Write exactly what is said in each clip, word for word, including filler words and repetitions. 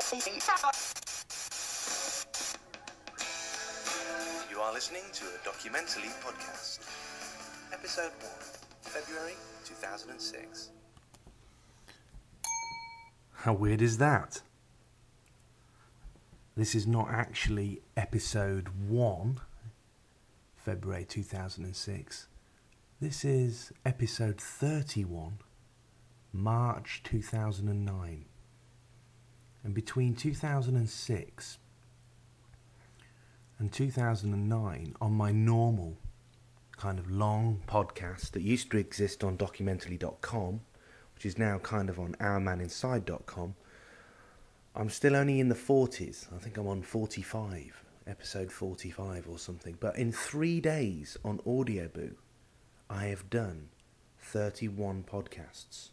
You are listening to a Documentally podcast. Episode one, February two thousand six. How weird is that? This is not actually episode one, February two thousand six. This is episode thirty-one, March two thousand nine. And between two thousand six and two thousand nine, on my normal kind of long podcast that used to exist on documentally dot com, which is now kind of on our man inside dot com, I'm still only in the forties. I think I'm on forty-five, episode forty-five or something. But in three days on Audioboo, I have done thirty-one podcasts.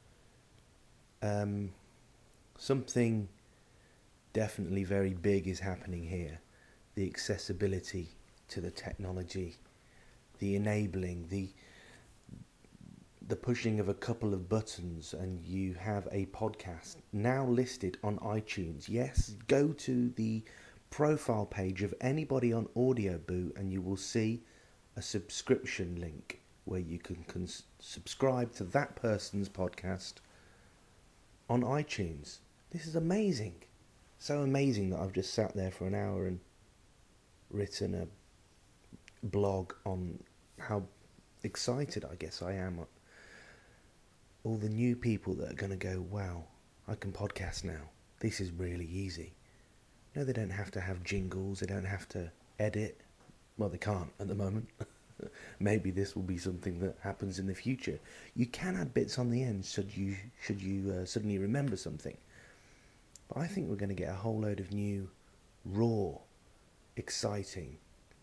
Um, something definitely very big is happening here. The accessibility to the technology, the enabling, the the pushing of a couple of buttons and you have a podcast now listed on iTunes. Yes, go to the profile page of anybody on Audioboo and you will see a subscription link where you can cons- subscribe to that person's podcast on iTunes. This is amazing. So amazing that I've just sat there for an hour and written a blog on how excited I guess I am. All the new people that are going to go, wow, I can podcast now. This is really easy. No, they don't have to have jingles. They don't have to edit. Well, they can't at the moment. Maybe this will be something that happens in the future. You can add bits on the end should you should you uh, suddenly remember something. But I think we're going to get a whole load of new, raw, exciting,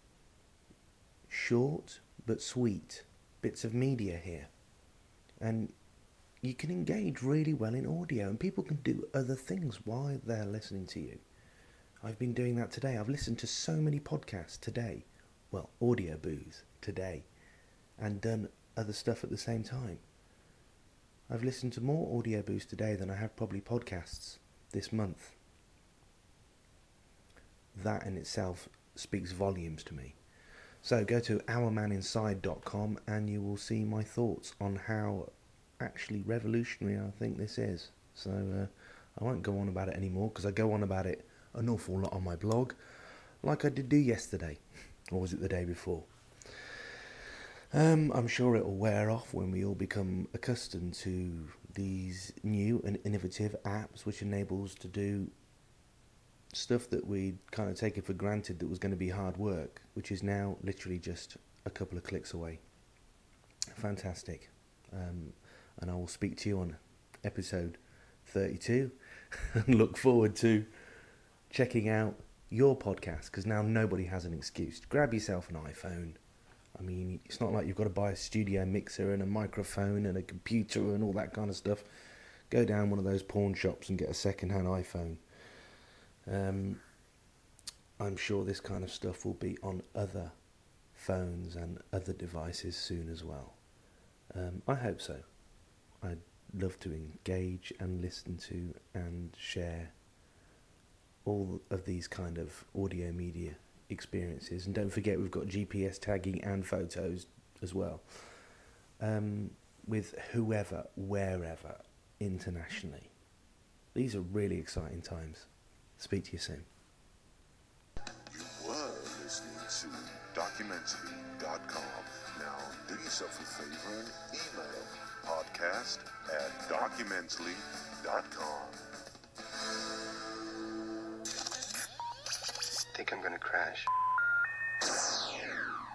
short but sweet bits of media here. And you can engage really well in audio and people can do other things while they're listening to you. I've been doing that today. I've listened to so many podcasts today. Well, Audioboos today. And done other stuff at the same time. I've listened to more Audioboos today than I have probably podcasts this month. That in itself speaks volumes to me. So go to our man inside dot com and you will see my thoughts on how actually revolutionary I think this is. So uh, I won't go on about it anymore because I go on about it an awful lot on my blog, like I did do yesterday, or was it the day before? Um, I'm sure it will wear off when we all become accustomed to these new and innovative apps which enables to do stuff that we'd kind of taken for granted that was going to be hard work, which is now literally just a couple of clicks away. Fantastic. Um, and I will speak to you on episode thirty-two and look forward to checking out your podcast, because now nobody has an excuse. Grab yourself an iPhone. I mean, it's not like you've got to buy a studio mixer and a microphone and a computer and all that kind of stuff. Go down one of those pawn shops and get a second-hand iPhone. Um, I'm sure this kind of stuff will be on other phones and other devices soon as well. Um, I hope so. I'd love to engage and listen to and share all of these kind of audio media experiences. And don't forget, we've got G P S tagging and photos as well. Um, with whoever, wherever, internationally. These are really exciting times. Speak to you soon. You were listening to documentally dot com. Now do yourself a favor and email podcast at documentally dot com. Think I'm gonna crash.